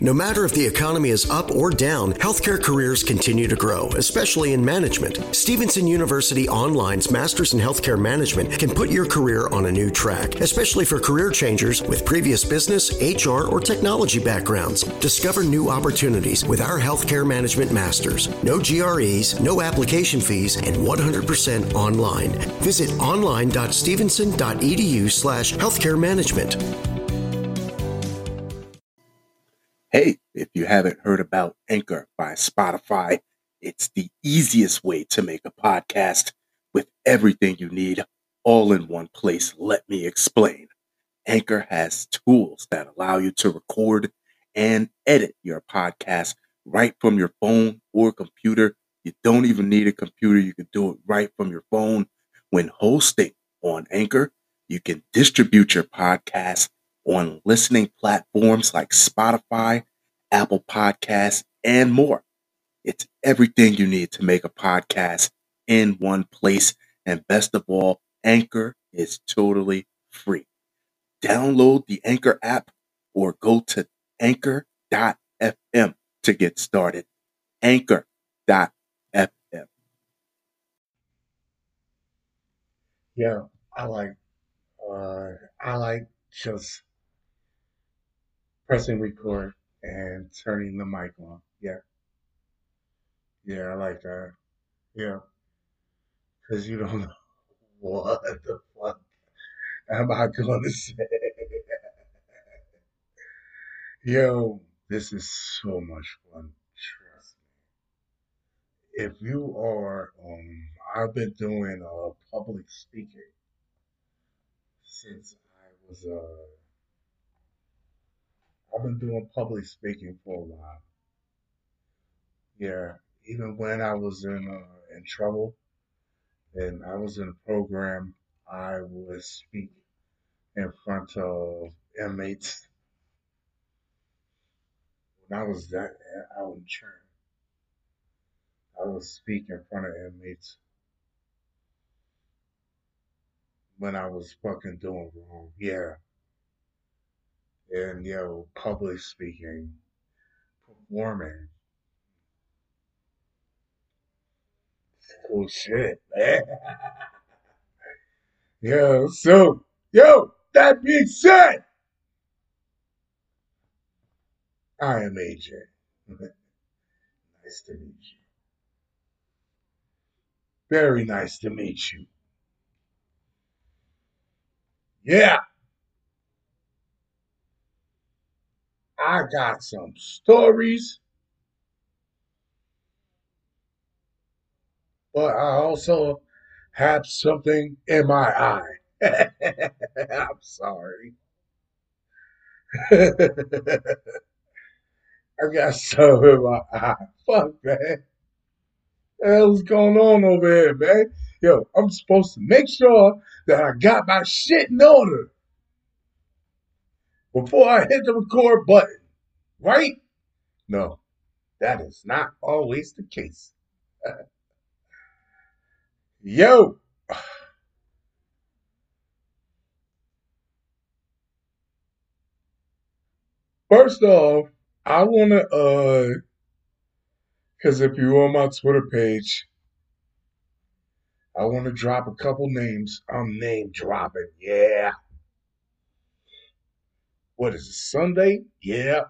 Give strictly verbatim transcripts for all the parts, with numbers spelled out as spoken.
No matter if the economy is up or down, healthcare careers continue to grow, especially in management. Stevenson University Online's Masters in Healthcare Management can put your career on a new track, especially for career changers with previous business, H R, or technology backgrounds. Discover new opportunities with our Healthcare Management Masters. No G R Es, no application fees, and one hundred percent online. Visit online.stevenson.edu slash healthcare management. Hey, if you haven't heard about Anchor by Spotify, it's the easiest way to make a podcast with everything you need all in one place. Let me explain. Anchor has tools that allow you to record and edit your podcast right from your phone or computer. You don't even need a computer. You can do it right from your phone. When hosting on Anchor, you can distribute your podcast on listening platforms like Spotify, Apple Podcasts, and more. It's everything you need to make a podcast in one place. And best of all, Anchor is totally free. Download the Anchor app or go to anchor dot f m to get started. anchor dot f m. Yeah, I like uh I like just pressing record and turning the mic on. Yeah. Yeah, I like that. Yeah. Cause you don't know what the fuck am I gonna say. Yo, this is so much fun. Trust me. If you are um I've been doing uh public speaking since I was uh I've been doing public speaking for a while. Yeah, even when I was in uh, in trouble and I was in a program, I would speak in front of inmates. When I was that out in training, I would speak in front of inmates when I was fucking doing wrong. Yeah, and yo, public speaking, performing, cool shit, man. Yo, so yo, that being said, I am A J. Nice to meet you. Very nice to meet you. Yeah, I got some stories, but I also have something in my eye. I'm sorry. I got something in my eye. Fuck, man. What the hell's going on over here, man? Yo, I'm supposed to make sure that I got my shit in order before I hit the record button, right? No, that is not always the case. Yo, first off, I want to, uh, because if you're on my Twitter page, I want to drop a couple names. I'm name dropping. Yeah. What is it, Sunday? Yeah.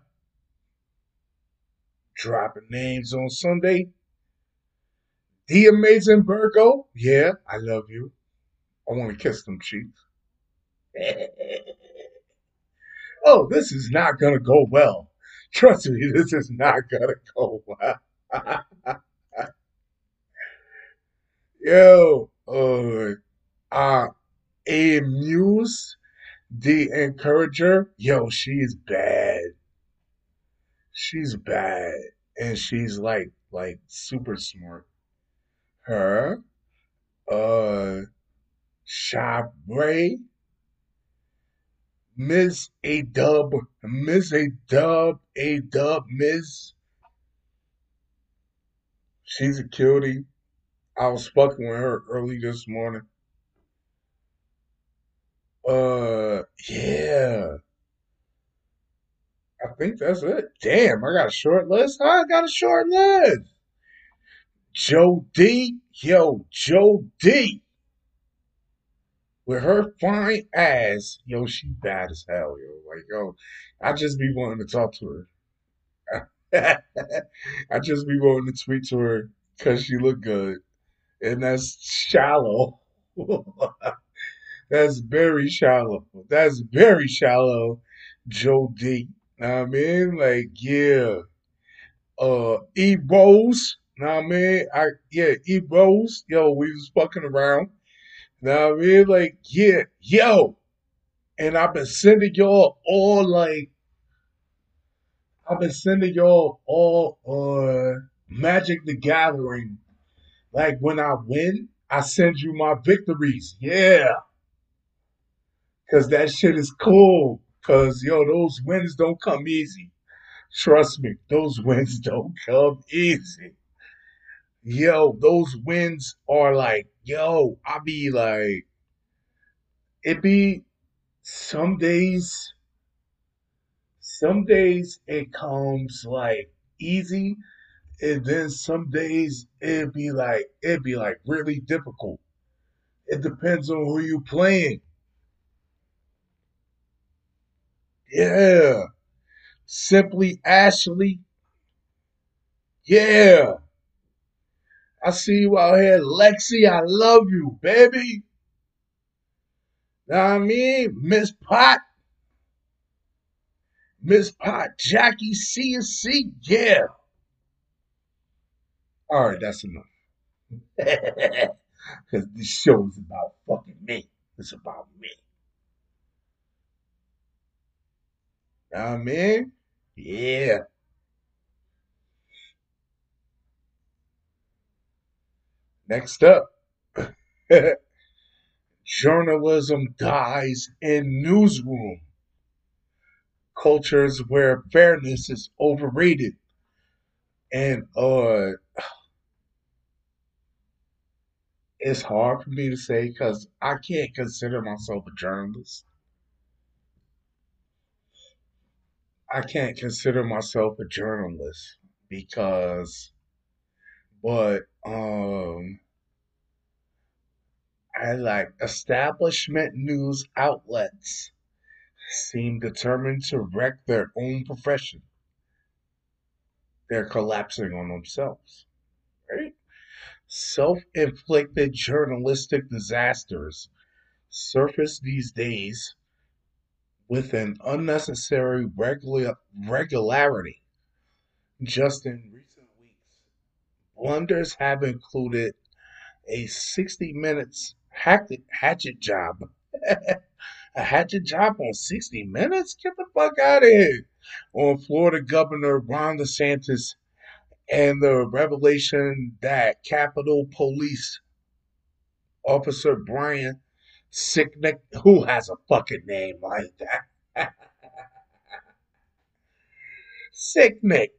Dropping names on Sunday. The Amazing Virgo. Yeah, I love you. I want to kiss them cheeks. Oh, this is not going to go well. Trust me, this is not going to go well. Yo, uh, uh, A Muse, the Encourager. Yo, she's bad. She's bad. And she's like, like super smart. Her, uh, Shabre, Miss A Dub, Miss A Dub, A Dub, Miss. She's a cutie. I was fucking with her early this morning. Uh, yeah. I think that's it. Damn, I got a short list. I got a short list. Joe D, yo, Joe D, with her fine ass, yo, she bad as hell, yo. Like, yo, I just be wanting to talk to her. I just be wanting to tweet to her because she look good, and that's shallow. That's very shallow. That's very shallow, Joe D. Know what I mean? Like, yeah. Uh, E Rose. Know what I mean? I yeah, E Rose. Yo, we was fucking around. Know what I mean? Like, yeah, yo. And I've been sending y'all all like I've been sending y'all all uh Magic the Gathering. Like when I win, I send you my victories. Yeah. Cause that shit is cool. Cause yo, those wins don't come easy. Trust me, those wins don't come easy. Yo, those wins are like, yo, I be like, it be some days, some days it comes like easy, and then some days it be like, it be like really difficult. It depends on who you playing. Yeah. Simply Ashley. Yeah. I see you out here, Lexi. I love you, baby. Know what I mean? Miss Pot, Miss Pot, Jackie C and C. Yeah. All right, that's enough. Because this show is about fucking me. It's about me. Know what I mean? Yeah. Next up, journalism dies in newsroom. Cultures where fairness is overrated. And uh it's hard for me to say because I can't consider myself a journalist. I can't consider myself a journalist because, but um, I like establishment news outlets seem determined to wreck their own profession. They're collapsing on themselves, right? Self-inflicted journalistic disasters surface these days with an unnecessary regular regularity. Just in recent weeks, blunders have included a sixty minutes hatchet, hatchet job. A hatchet job on sixty minutes? Get the fuck out of here. On Florida Governor Ron DeSantis and the revelation that Capitol Police Officer Brian Sicknick, who has a fucking name like that? Sicknick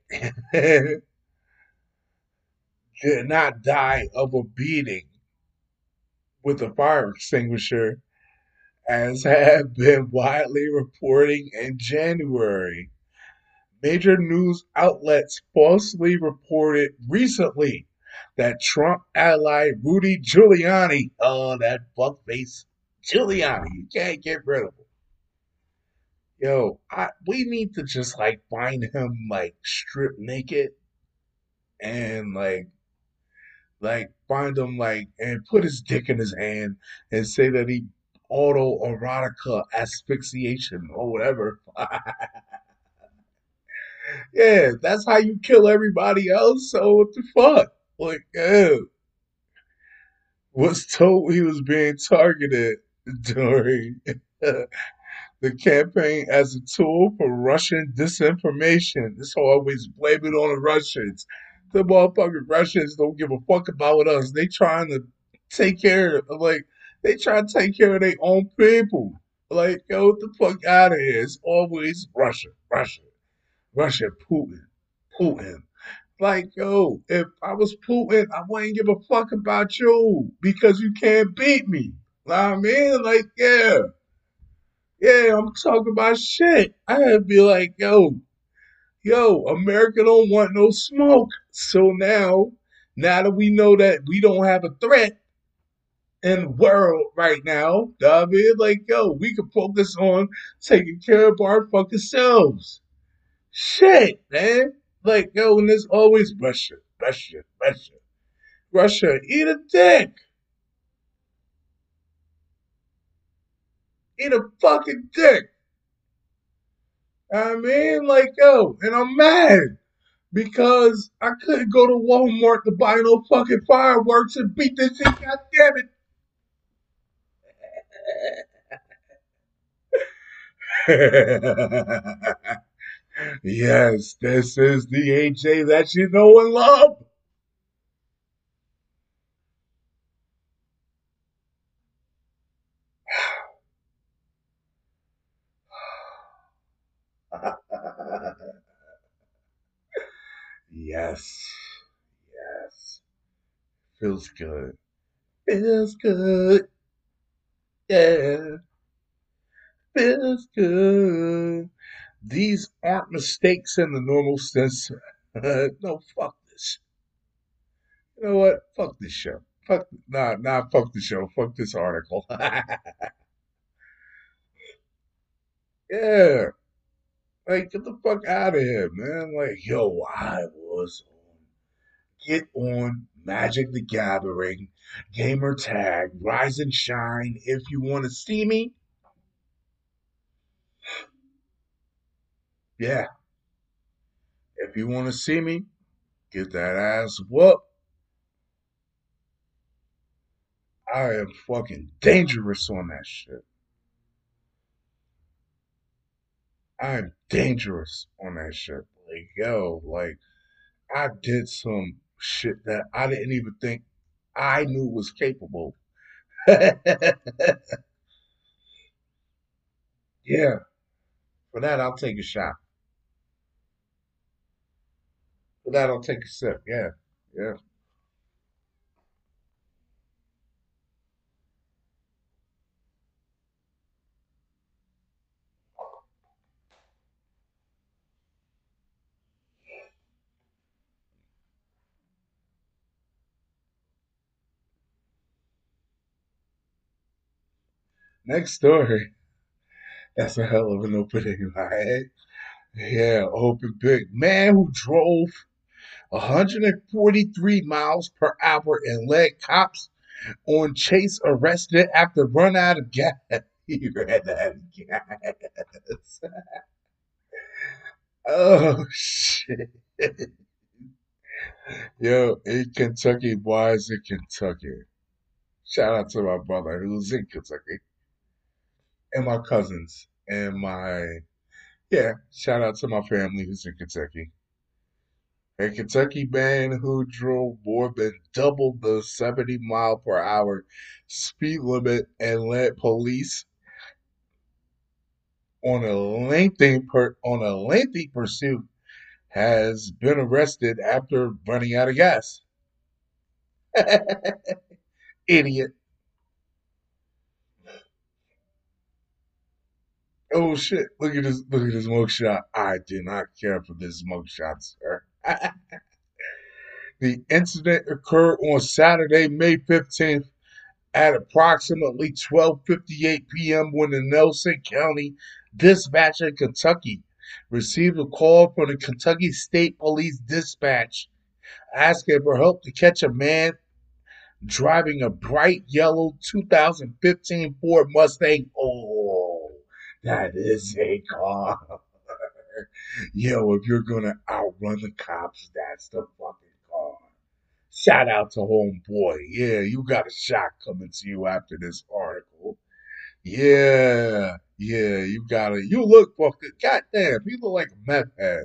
did not die of a beating with a fire extinguisher, as had been widely reporting in January. Major news outlets falsely reported recently that Trump ally Rudy Giuliani, oh, that fuckface Giuliani, you can't get rid of him. Yo, I, we need to just like find him like strip naked and like like find him like and put his dick in his hand and say that he autoerotica asphyxiation or whatever. Yeah, that's how you kill everybody else. So what the fuck? Like, yeah, was told he was being targeted during the campaign as a tool for Russian disinformation. This always blame it on the Russians. The motherfucking Russians don't give a fuck about us. They trying to take care of like they try to take care of their own people. Like, yo, get the fuck out of here. It's always Russia, Russia, Russia, Putin, Putin. Like, yo, if I was Putin, I wouldn't give a fuck about you because you can't beat me. Know what I mean? Like, yeah. Yeah, I'm talking about shit. I'd be like, yo, Yo, America don't want no smoke. So now, now that we know that we don't have a threat in the world right now, I mean, like, yo, we can focus on taking care of our fucking selves. Shit, man. Like, yo, and there's always Russia, Russia, Russia, Russia, eat a dick. Eat a fucking dick. I mean, like, yo, and I'm mad because I couldn't go to Walmart to buy no fucking fireworks and beat this shit. God damn it. Yes, this is the A J that you know and love. Yes, yes. Feels good. Feels good. Yeah, feels good. These aren't mistakes in the normal sense. No, fuck this. You know what? Fuck this show. Fuck, nah, nah, fuck the show. Fuck this article. Yeah, like, get the fuck out of here, man. Like, yo, I was on, get on Magic the Gathering, Gamer Tag, Rise and Shine. If you want to see me, yeah. If you want to see me, get that ass whooped. I am fucking dangerous on that shit. I'm dangerous on that shit. Like, yo, like, I did some shit that I didn't even think I knew was capable. Yeah, for that, I'll take a shot. For that, I'll take a sip. Yeah, yeah. Next story. That's a hell of an opening, right? Yeah, open big. Man who drove one hundred forty-three miles per hour and led cops on chase arrested after run out of gas. He ran out of gas. Oh, shit. Yo, in Kentucky, why is it Kentucky? Shout out to my brother who's in Kentucky and my cousins and my, yeah, shout out to my family who's in Kentucky. A Kentucky man who drove more than double the seventy mile per hour speed limit and led police on a lengthy per, on a lengthy pursuit has been arrested after running out of gas. Idiot. Oh shit. Look at this look at this mugshot. I do not care for this mugshot, sir. The incident occurred on Saturday, May fifteenth at approximately twelve fifty-eight p m when the Nelson County Dispatch in Kentucky received a call from the Kentucky State Police Dispatch asking for help to catch a man driving a bright yellow two thousand fifteen Ford Mustang. Oh, that is a car. Yo, if you're gonna outrun the cops, that's the fucking car. Shout out to homeboy. Yeah, you got a shot coming to you after this article. Yeah, yeah, you got it. You look fucking goddamn. You look like a meth head.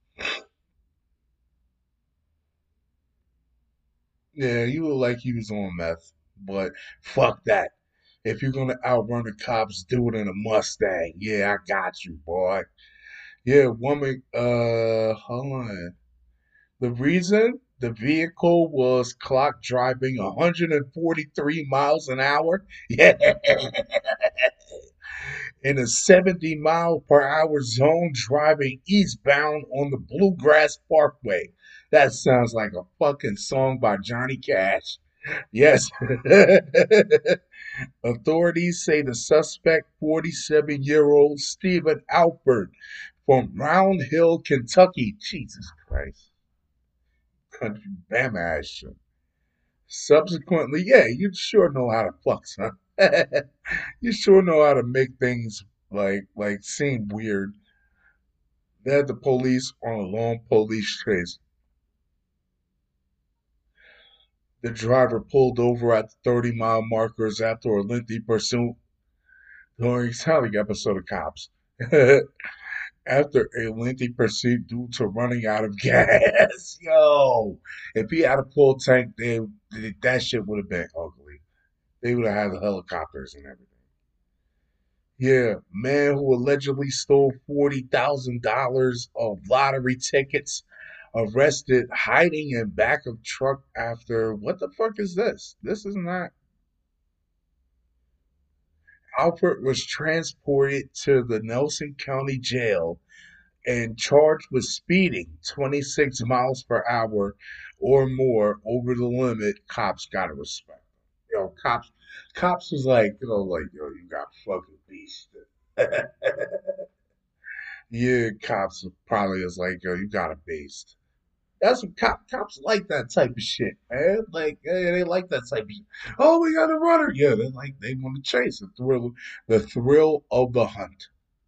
Yeah, you look like you was on meth. But fuck that. If you're gonna outrun the cops, do it in a Mustang. Yeah, I got you, boy. Yeah, woman. Uh, hold on. The reason the vehicle was clocked driving one hundred forty-three miles an hour. Yeah, in a seventy mile per hour zone driving eastbound on the Bluegrass Parkway. That sounds like a fucking song by Johnny Cash. Yes. Authorities say the suspect, forty-seven year old Stephen Alford from Round Hill, Kentucky. Jesus Christ. Country Bama ass shit. Subsequently, yeah, you sure know how to fuck, son. You sure know how to make things like like seem weird. They had the police on a long police chase. The driver pulled over at the thirty mile markers after a lengthy pursuit during a telling episode of Cops. After a lengthy pursuit due to running out of gas. Yo, if he had a full tank, they, that shit would have been ugly. They would have had the helicopters and everything. Yeah, man who allegedly stole forty thousand dollars of lottery tickets arrested hiding in back of truck after what the fuck is this? This is not. Alfred was transported to the Nelson County Jail and charged with speeding twenty-six miles per hour or more over the limit. Cops gotta respect. Yo, cops, cops was like, you know, like, yo, you got fucking beast. Yeah, cops probably is like, yo, you got a beast. That's what cop, cops like that type of shit, man. Like, hey, they like that type of shit. Oh, we got a runner. Yeah, they like they want to chase the thrill, the thrill of the hunt.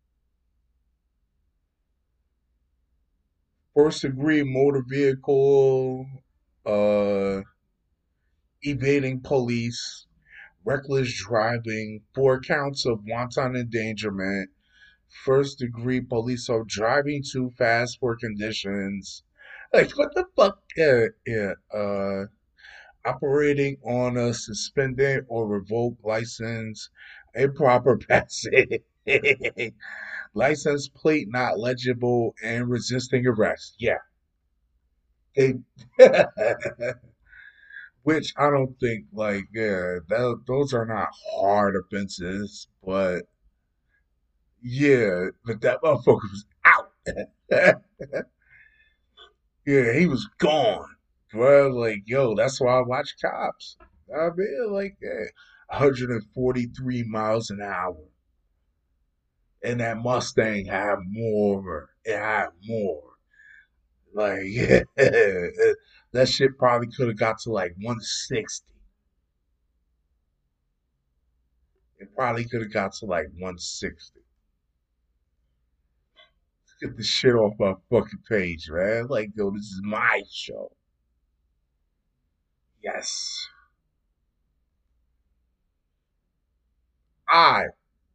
First degree motor vehicle, uh, evading police, reckless driving, four counts of wanton endangerment, first degree police of driving too fast for conditions. Like, what the fuck? Yeah, yeah. Uh, operating on a suspended or revoked license, improper passing, license plate not legible, and resisting arrest. Yeah, they. Which I don't think like yeah, that, those are not hard offenses, but yeah, but that motherfucker was out. Yeah, he was gone. Bro, like, yo, that's why I watch Cops. I mean, like, yeah, one hundred forty-three miles an hour. And that Mustang had more. It had more. Like, yeah, that shit probably could have got to like one sixty. It probably could have got to like one sixty. Let's get this shit off my fucking page, man. Like, yo, this is my show. Yes. I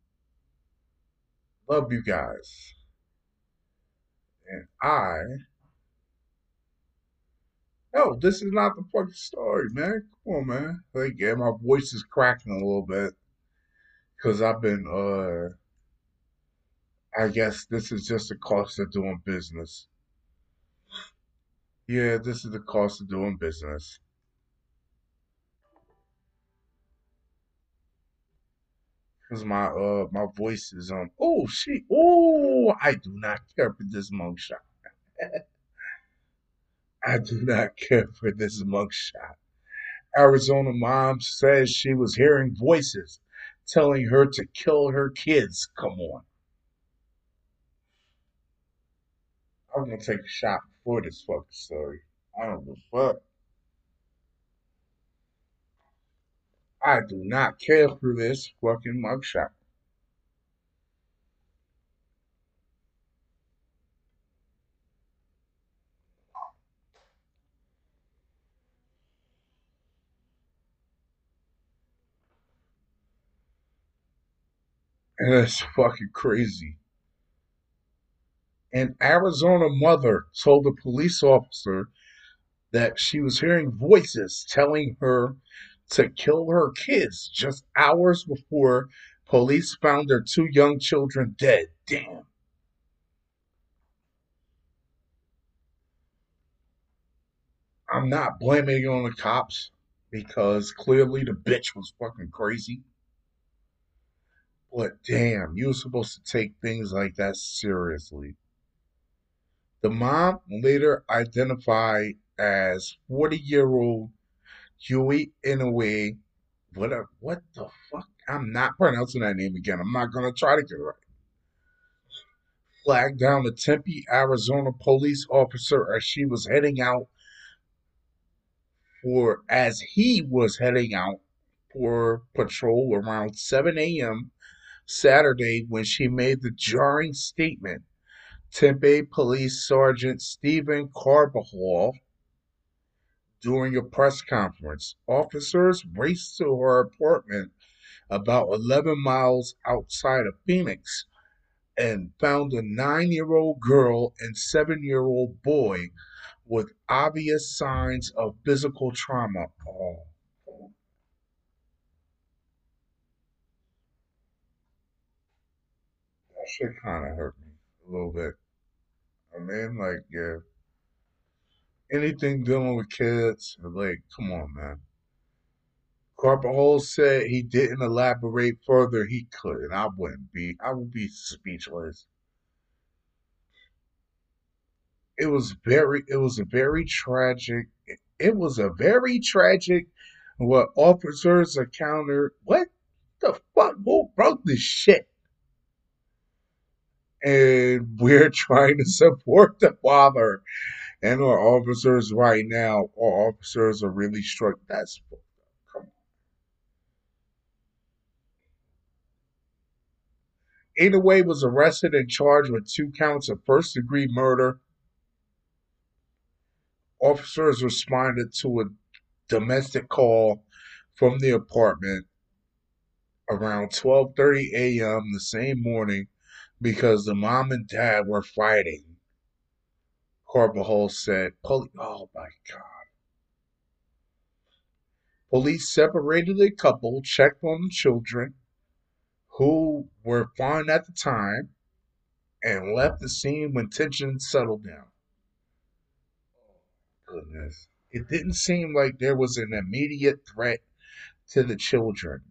love you guys. And I no, this is not the fucking story, man. Come on, man. Like, yeah, my voice is cracking a little bit because I've been, uh, I guess this is just the cost of doing business. Yeah, this is the cost of doing business. Because my, uh, my voice is, um, oh, shit. Oh, I do not care for this mugshot. I do not care for this mugshot. Arizona mom says she was hearing voices telling her to kill her kids. Come on. I'm gonna take a shot before this fucking story. I don't give a fuck. I do not care for this fucking mugshot. And that's fucking crazy. An Arizona mother told a police officer that she was hearing voices telling her to kill her kids just hours before police found their two young children dead. Damn. I'm not blaming it on the cops because clearly the bitch was fucking crazy. But damn, you're supposed to take things like that seriously. The mom later identified as forty-year-old Huey Inouye. What a, what the fuck? I'm not pronouncing that name again. I'm not gonna try to get it right. Flagged down a Tempe, Arizona police officer as she was heading out for as he was heading out for patrol around seven a m. Saturday when she made the jarring statement. Tempe Police Sergeant Stephen Carbajal during a press conference. Officers raced to her apartment about eleven miles outside of Phoenix and found a nine year old girl and seven year old boy with obvious signs of physical trauma. Oh, that shit kind of hurt me a little bit. I mean, like, yeah, anything dealing with kids, like, come on, man. Carpenter said he didn't elaborate further. He could, and I wouldn't be. I would be speechless. It was very. It was a very tragic. It was a very tragic. What officers encountered. What the fuck? Who wrote this shit? And we're trying to support the father and our officers right now. Our officers are really struck. That's come on. Inouye was arrested and charged with two counts of first degree murder. Officers responded to a domestic call from the apartment around twelve thirty a m the same morning because the mom and dad were fighting. Carbajal said, Poli- oh my God. Police separated the couple, checked on the children, who were fine at the time, and left the scene when tensions settled down. Goodness. It didn't seem like there was an immediate threat to the children.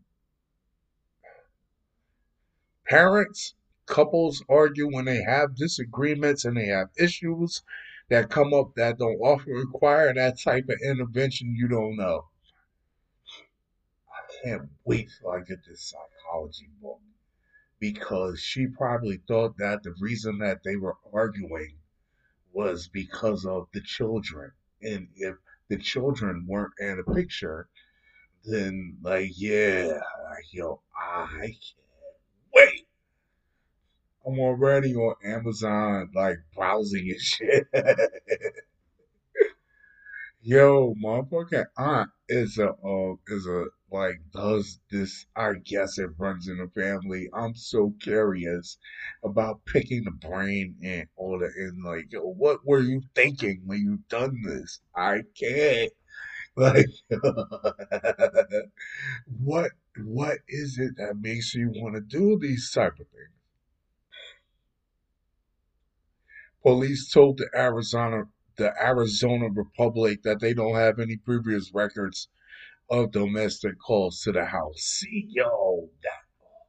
Parents, couples argue when they have disagreements and they have issues that come up that don't often require that type of intervention you don't know. I can't wait till I get this psychology book because she probably thought that the reason that they were arguing was because of the children. And if the children weren't in the picture, then like yeah, like yo, I can't wait. I'm already on Amazon, like browsing and shit. Yo, motherfucking aunt is a uh, is a like does this. I guess it runs in the family. I'm so curious about picking the brain and all that. And like, yo, what were you thinking when you done this? I can't. Like, what what is it that makes you want to do these type of things? Police told the Arizona the Arizona Republic that they don't have any previous records of domestic calls to the house. See, yo, that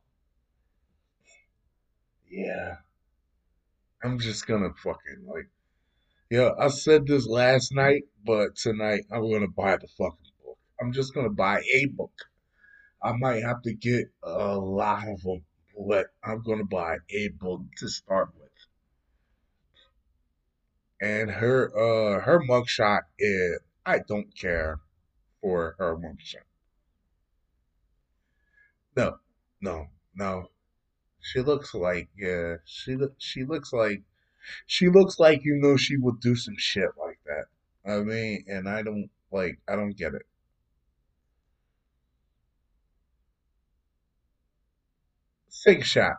yeah. I'm just gonna fucking like yeah. I said this last night, but tonight I'm gonna buy the fucking book. I'm just gonna buy a book. I might have to get a lot of them, but I'm gonna buy a book to start with. And her uh her mugshot is I don't care for her mugshot. No, no, no. She looks like yeah. She look she looks like she looks like you know she would do some shit like that. I mean, and I don't like I don't get it. Six shot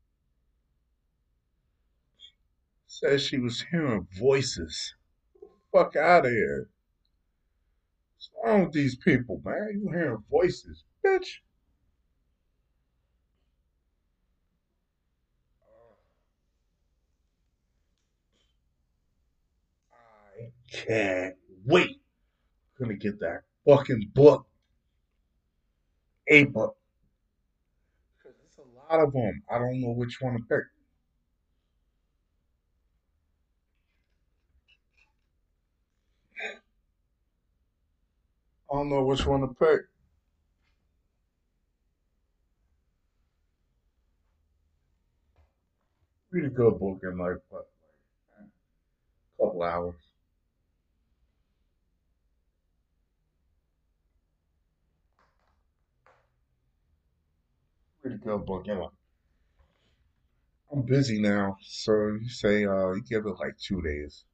says she was hearing voices. Fuck out of here. What's wrong with these people, man? You hearing voices, bitch? I can't wait. I'm gonna get that fucking book, a book. lot of them. I don't know which one to pick. I don't know which one to pick. Read a good book in like what, a couple hours. Read a good book in like. I'm busy now, so you say uh you give it like two days.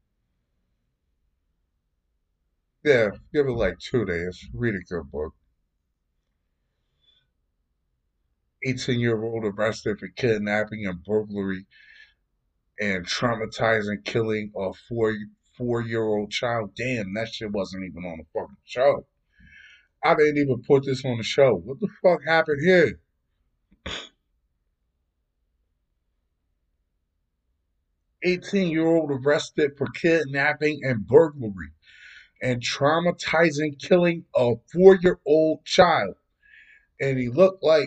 Yeah, give it like two days. Read a good book. eighteen year old arrested for kidnapping and burglary and traumatizing killing a four four year old child. Damn, that shit wasn't even on the fucking show. I didn't even put this on the show. What the fuck happened here? eighteen year old arrested for kidnapping and burglary and traumatizing killing a four year old child. And he looked like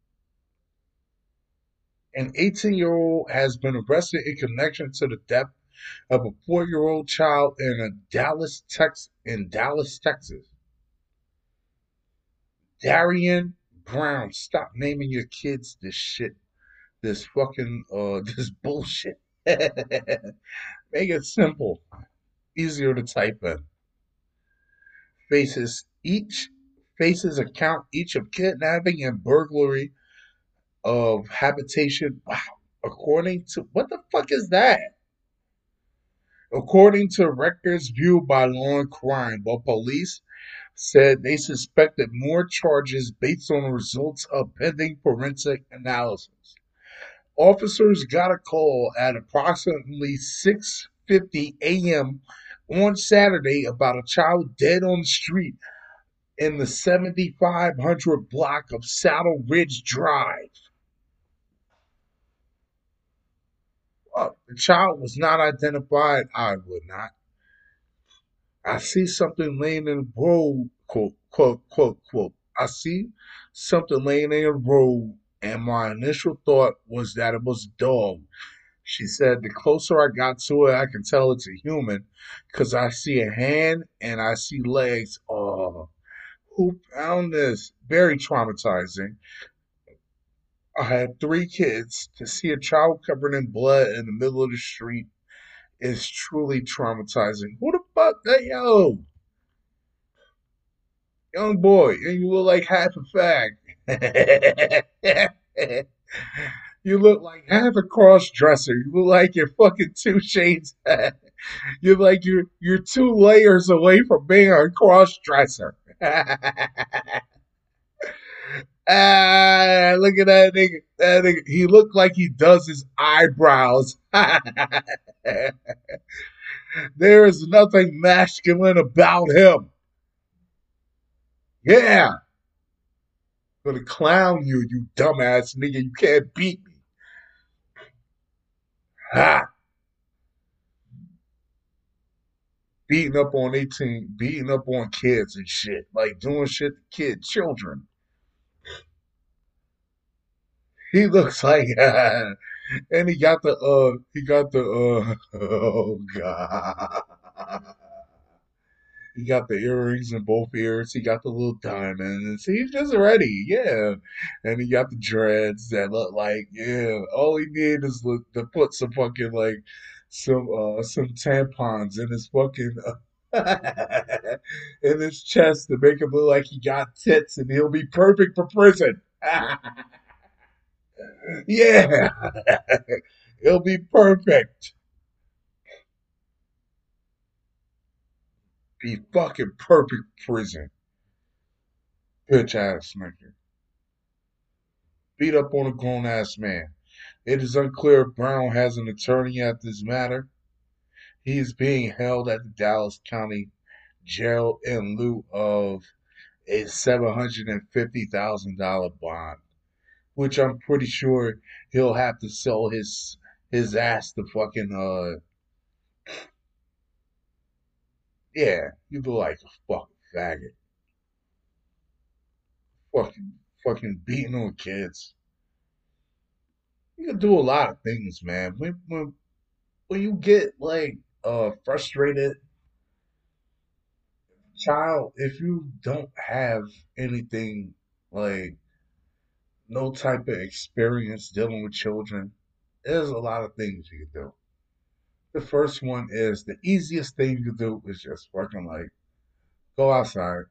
an eighteen year old has been arrested in connection to the death of a four year old child in a Dallas, Tex in Dallas, Texas. Darian Brown, stop naming your kids this shit. This fucking uh this bullshit. Make it simple. Easier to type in. Faces each faces account each of kidnapping and burglary of habitation. Wow. According to what the fuck is that? According to records viewed by Law and Crime, but police said they suspected more charges based on the results of pending forensic analysis. Officers got a call at approximately six fifty a m on Saturday about a child dead on the street in the seventy-five hundred block of Saddle Ridge Drive. Uh, the child was not identified. I would not. I see something laying in the road, quote, quote, quote, quote. I see something laying in the road, and my initial thought was that it was a dog. She said, the closer I got to it, I can tell it's a human because I see a hand and I see legs. Oh, who found this? Very traumatizing. I had three kids. To see a child covered in blood in the middle of the street is truly traumatizing. Who the fuck? Hey, yo, young boy, and you look like half a fag. You look like half a cross dresser. You look like you're fucking two shades. You're like you're you're two layers away from being a cross dresser. Ah, look at that nigga. That nigga. He looked like he does his eyebrows. There is nothing masculine about him. Yeah. I'm gonna clown you, you dumbass nigga. You can't beat me. Ha! Beating up on eighteen, beating up on kids and shit. Like doing shit to kids, children. He looks like, uh, and he got the, uh, he got the, uh, oh god. He got the earrings in both ears. He got the little diamonds. He's just ready, yeah. And he got the dreads that look like, yeah. All he needed is look, to put some fucking like some uh some tampons in his fucking uh, in his chest to make him look like he got tits, and he'll be perfect for prison. Yeah, he'll be perfect. Be fucking perfect prison. Bitch ass nigga. Beat up on a grown ass man. It is unclear if Brown has an attorney at this matter. He is being held at the Dallas County Jail in lieu of a seven hundred fifty thousand dollars bond, which I'm pretty sure he'll have to sell his his ass to fucking uh yeah, you look like a fucking faggot. Fucking fucking beating on kids. You can do a lot of things, man. When when when you get like uh frustrated, child, if you don't have anything like no type of experience dealing with children, there's a lot of things you can do. The first one is the easiest thing you can do is just fucking like go outside,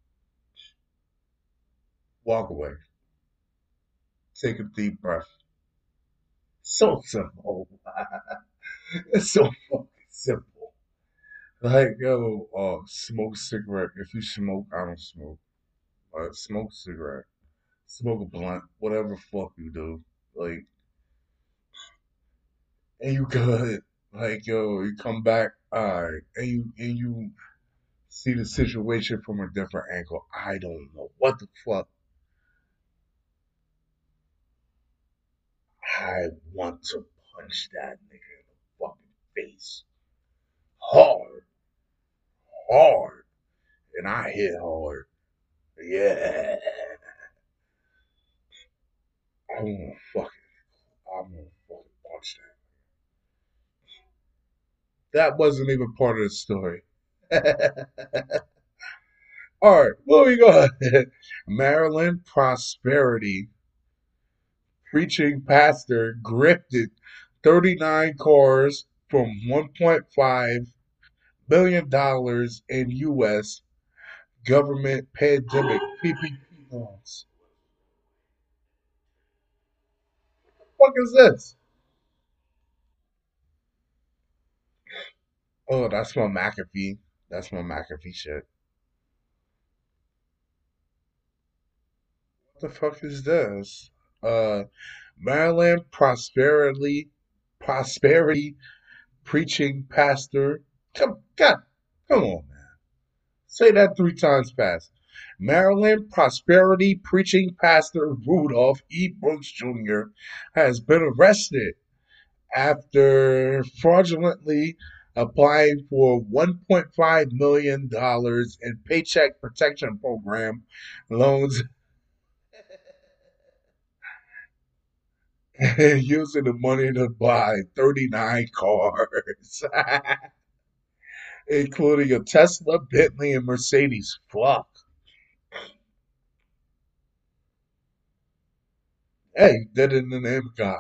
walk away, take a deep breath. So simple. It's so fucking simple. Like, yo, uh, smoke a cigarette. If you smoke, I don't smoke. Uh, smoke a cigarette. Smoke a blunt. Whatever the fuck you do. Like, and you good. Like, yo, you come back, alright, and you and you see the situation from a different angle. I don't know what the fuck. I want to punch that nigga in the fucking face. Hard, hard. And I hit hard. Yeah. I wanna fucking, I wanna fucking punch that. That wasn't even part of the story. All right, moving on. Maryland prosperity preaching pastor grifted thirty-nine cars from one point five billion dollars in U S government pandemic P P P loans. What is this? Oh, that's my McAfee. That's my McAfee shit. What the fuck is this? Uh, Maryland prosperity prosperity preaching pastor. Come, God, come on, man. Say that three times fast. Maryland prosperity preaching pastor Rudolph E. Brooks Junior has been arrested after fraudulently applying for one point five million dollars in Paycheck Protection Program loans using the money to buy thirty-nine cars, including a Tesla, Bentley, and Mercedes. Fuck. Hey, did it in the name of God.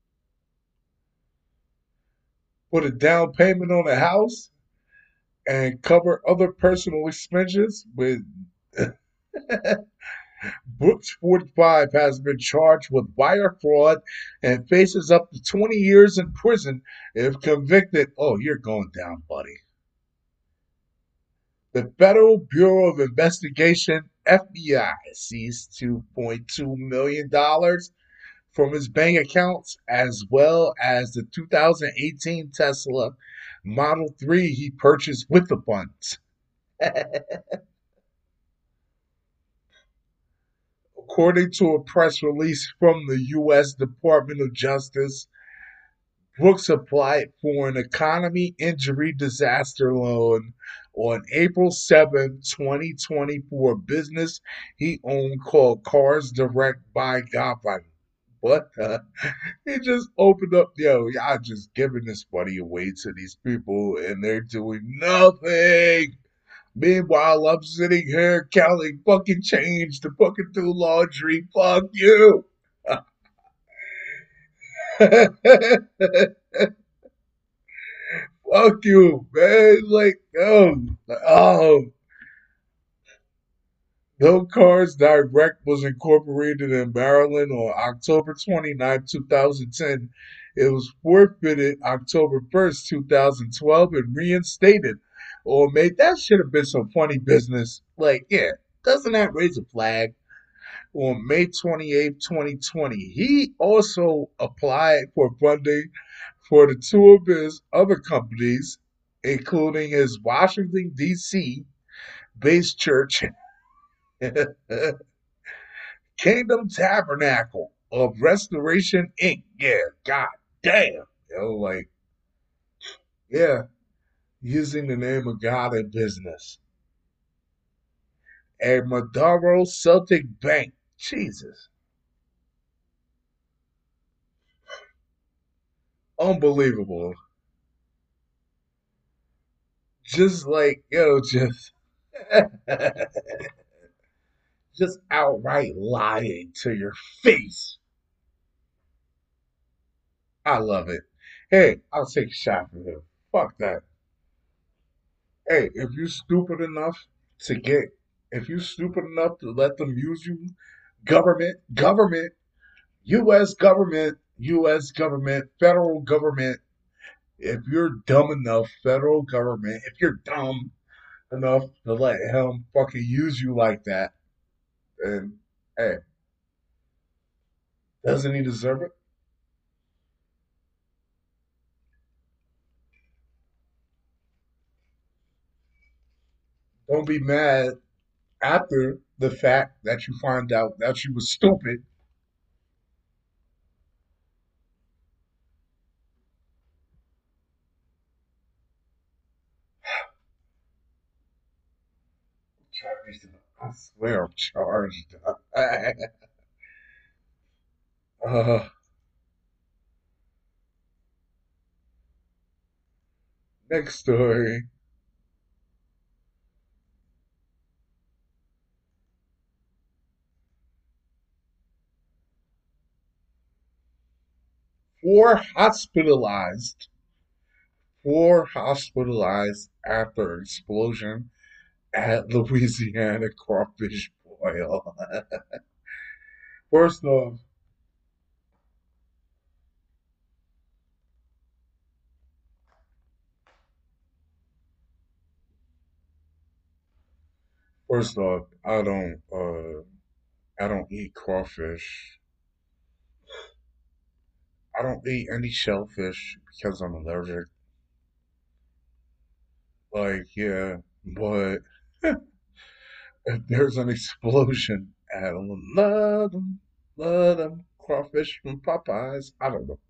Put a down payment on a house and cover other personal expenses with Brooks, forty-five, has been charged with wire fraud and faces up to twenty years in prison if convicted. Oh, you're going down, buddy. The Federal Bureau of Investigation, F B I, seized two point two million dollars from his bank accounts as well as the two thousand eighteen Tesla Model three he purchased with the funds. According to a press release from the U S Department of Justice, Brooks applied for an economy injury disaster loan on April seventh, twenty twenty for a business he owned called Cars Direct by Government. What the? He just opened up, yo, y'all just giving this money away to these people and they're doing nothing. Meanwhile, I'm sitting here counting fucking change to fucking do laundry. Fuck you. Fuck you, man. Like, oh, oh. No Cars Direct was incorporated in Maryland on October twenty-ninth, twenty ten. It was forfeited October first, twenty twelve, and reinstated. Or made that should have been some funny business. Like, yeah, doesn't that raise a flag? On May twenty-eighth, twenty twenty, he also applied for funding for the two of his other companies, including his Washington, D C based church, Kingdom Tabernacle of Restoration Incorporated. Yeah, god damn. Yo, like, yeah, using the name of God in business. And Maduro Celtic Bank. Jesus. Unbelievable. Just like, yo, just just outright lying to your face. I love it. Hey, I'll take a shot for him. Fuck that. Hey, if you're stupid enough to get, if you're stupid enough to let them use you, government, government, U S government, U S government, federal government, if you're dumb enough, federal government, if you're dumb enough to let him fucking use you like that, then hey, doesn't he deserve it? Don't be mad after the fact that you find out that you was stupid. Charged. I swear I'm charged. uh, next story. Four hospitalized. Four hospitalized after explosion at Louisiana crawfish boil. First off, first off, I don't uh I don't eat crawfish. I don't eat any shellfish because I'm allergic. Like, yeah, but if there's an explosion at love them, love them crawfish from Popeyes. I don't know.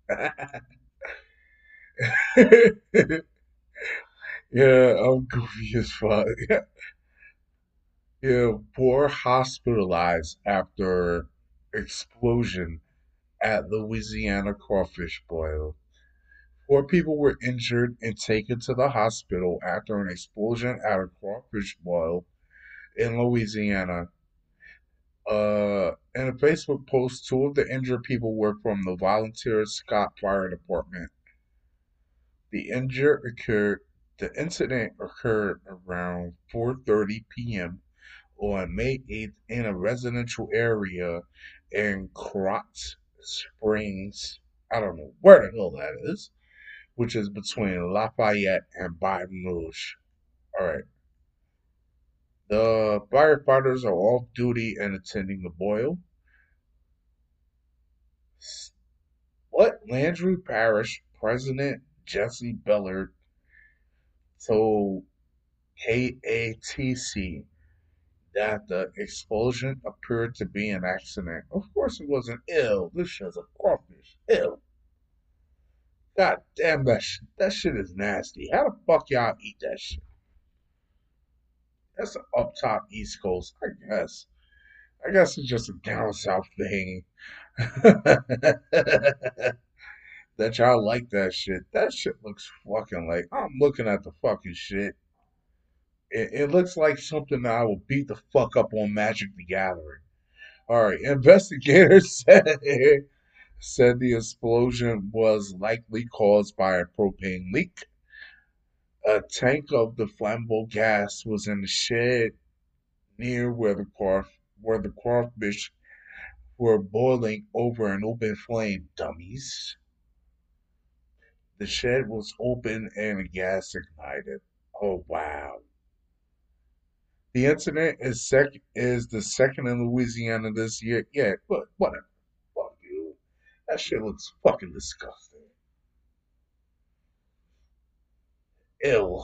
Yeah, I'm goofy as fuck. Yeah, four hospitalized after explosion at Louisiana crawfish boil. Four people were injured and taken to the hospital after an explosion at a crawfish boil in Louisiana. Uh, in a Facebook post, two of the injured people were from the Volunteer Scott Fire Department. The injured occurred. The incident occurred around four thirty p m on May eighth in a residential area in Krotz Springs. I don't know where the hell that is, which is between Lafayette and Baton Rouge. All right. The firefighters are off duty and attending the boil. What Landry Parish President Jesse Bellard told K A T C that the explosion appeared to be an accident. Of course, it wasn't. Ill. This shit's a crawfish. Ill. God damn that shit. That shit is nasty. How the fuck y'all eat that shit? That's an up top East Coast, I guess. I guess it's just a down south thing. That y'all like that shit. That shit looks fucking like I'm looking at the fucking shit. It, it looks like something that I will beat the fuck up on Magic the Gathering. All right, investigators said said the explosion was likely caused by a propane leak. A tank of the flammable gas was in the shed near where the crawf where the crawfish were boiling over an open flame. Dummies. The shed was open and the gas ignited. Oh wow. The incident is sec is the second in Louisiana this year. Yeah, but whatever. Fuck you. That shit looks fucking disgusting. Ew.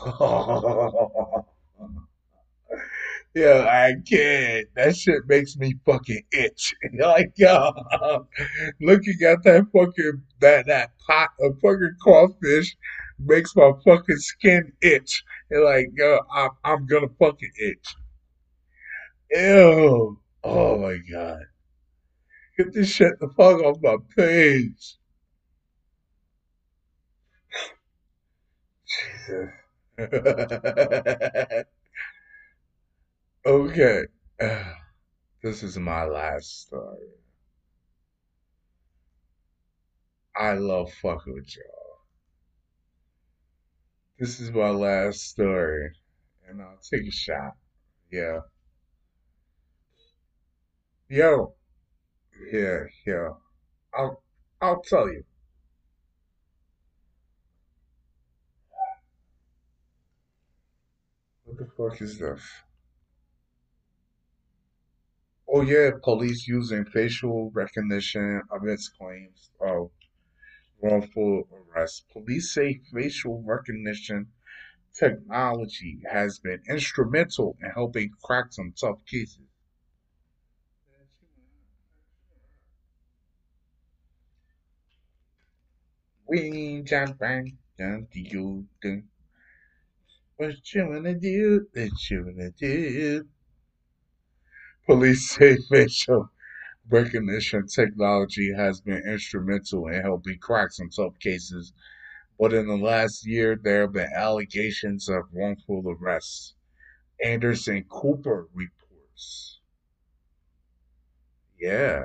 Yeah, I can't. That shit makes me fucking itch. Like, yo, looking at that fucking that that pot of fucking crawfish makes my fucking skin itch. And like, yo, I'm I'm gonna fucking itch. Ew. Oh my god. Get this shit the fuck off my page. Okay. This is my last story. I love fucking with y'all. This is my last story. And I'll take a shot. Yeah. Yo. Yeah, yeah. I'll I'll tell you. What the fuck is this? Oh yeah, police using facial recognition amidst claims of wrongful arrest. Police say facial recognition technology has been instrumental in helping crack some tough cases. We jump bang down to you. do. What you wanna do? What you wanna do? Police say facial recognition technology has been instrumental in helping crack some tough cases, but in the last year there have been allegations of wrongful arrests. Anderson Cooper reports. Yeah.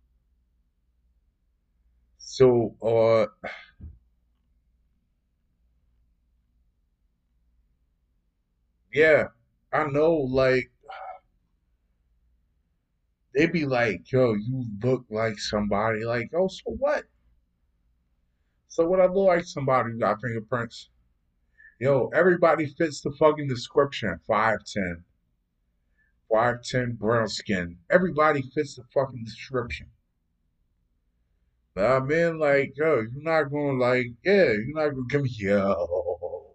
So, uh, yeah, I know, like, they be like, yo, you look like somebody. Like, oh, so what? So what I look like somebody who got fingerprints? Yo, everybody fits the fucking description. five ten, five ten brown skin. Everybody fits the fucking description. But I mean, like, yo, you're not gonna, like, yeah, you're not gonna give me, yo.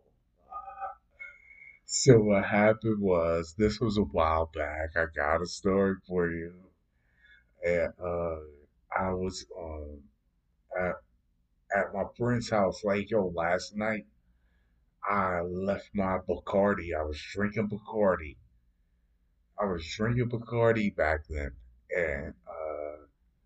So what happened was, this was a while back. I got a story for you. And, uh, I was, um, at, at my friend's house, like, yo, last night, I left my Bacardi. I was drinking Bacardi. I was drinking Bacardi back then, and uh,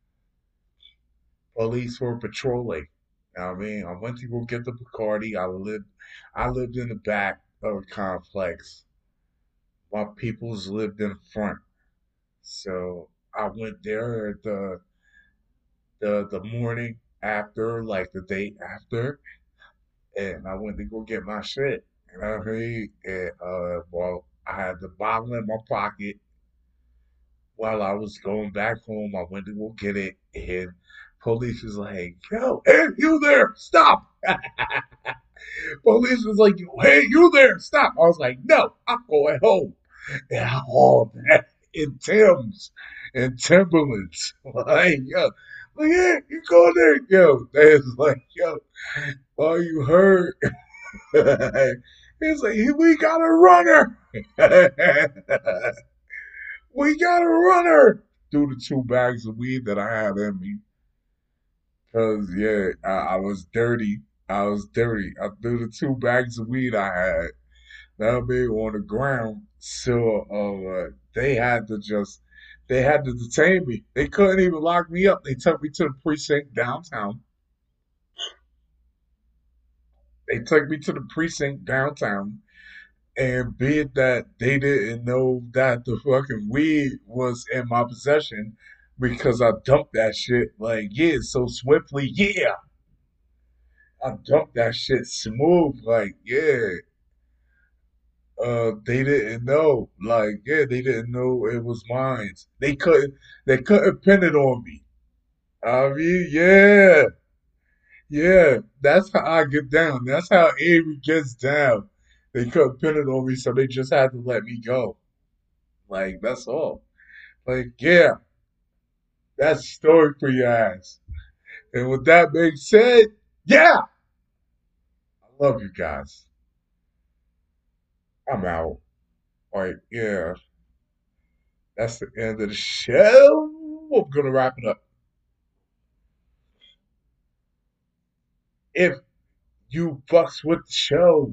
police were patrolling. You know what I mean, I went to go get the Bacardi. I lived, I lived in the back of the complex. My peoples lived in the front, so I went there the the the morning after, like the day after, and I went to go get my shit. You know what I mean? And uh, well, I had the bottle in my pocket. While I was going back home, I went to go get it, and police was like, "Yo, hey, you there? Stop!" Police was like, "Hey, you there? Stop!" I was like, "No, I'm going home." And I hauled that in Tim's and Timberlands. Like, yo, like, yeah, you go there, yo. They was like, yo, oh, you heard? He's like, we got a runner. We got a runner. Through the two bags of weed that I had in me. Cause yeah, I, I was dirty. I was dirty. I threw the two bags of weed I had that big on the ground. So uh, they had to just they had to detain me. They couldn't even lock me up. They took me to the precinct downtown. They took me to the precinct downtown and bid that they didn't know that the fucking weed was in my possession because I dumped that shit like yeah so swiftly. Yeah, I dumped that shit smooth. Like yeah, uh, they didn't know. Like yeah, they didn't know it was mine. They couldn't. They couldn't pin it on me. I mean, yeah, yeah. That's how I get down. That's how Avery gets down. They couldn't pin it on me, so they just had to let me go. Like that's all. Like, yeah, that's a story for your ass. And with that being said, yeah, I love you guys. I'm out. Like, yeah, that's the end of the show. I'm gonna wrap it up. If you fucks with the show,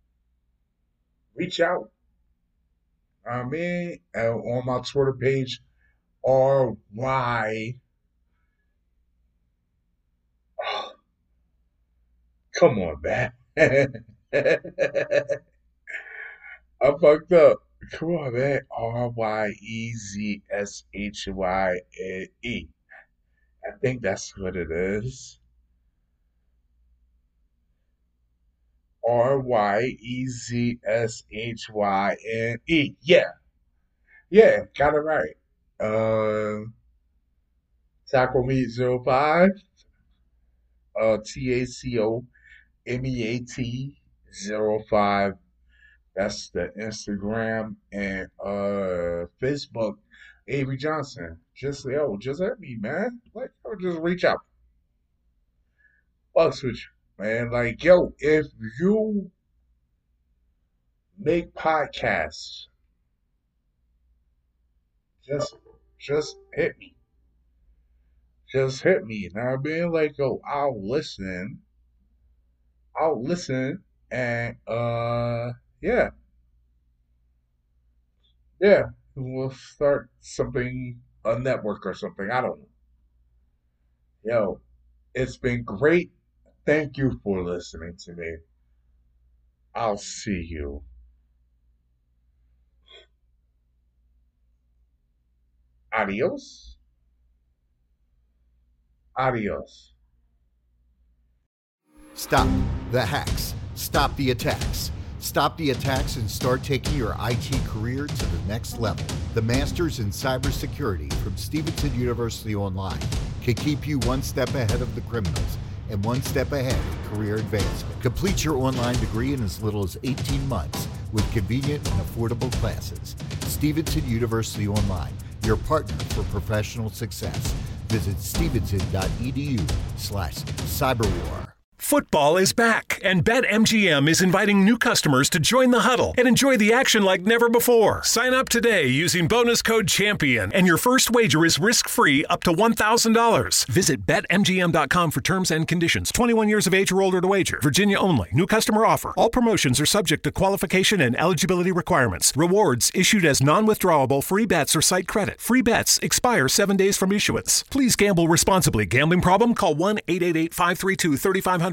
reach out. I mean, uh, on my Twitter page, R Y. Oh, come on, man. I fucked up. Come on, man. R Y E Z S H Y N E. I think that's what it is. R Y E Z S H Y N E. Yeah. Yeah, got it right. Uh, Taco Meat zero five. Uh, T A C O M E A T zero five. That's the Instagram and uh Facebook. Avery Johnson. Just yo, just at me, man. Like, or just reach out. Fucks with you, man. Like, yo, if you make podcasts, just just hit me. Just hit me. You know what I mean? Like, yo, I'll listen. I'll listen and uh yeah, yeah. We'll start something, a network or something. I don't know. Yo, it's been great. Thank you for listening to me. I'll see you. Adios. Adios. Stop the hacks. Stop the attacks. Stop the attacks and start taking your I T career to the next level. The Masters in Cybersecurity from Stevenson University Online can keep you one step ahead of the criminals and one step ahead of career advancement. Complete your online degree in as little as eighteen months with convenient and affordable classes. Stevenson University Online, your partner for professional success. Visit stevenson.edu slash cyberwar. Football is back, and BetMGM is inviting new customers to join the huddle and enjoy the action like never before. Sign up today using bonus code CHAMPION, and your first wager is risk-free up to one thousand dollars. Visit Bet M G M dot com for terms and conditions. twenty-one years of age or older to wager. Virginia only. New customer offer. All promotions are subject to qualification and eligibility requirements. Rewards issued as non-withdrawable free bets or site credit. Free bets expire seven days from issuance. Please gamble responsibly. Gambling problem? Call one eight eight eight, five three two, three five zero zero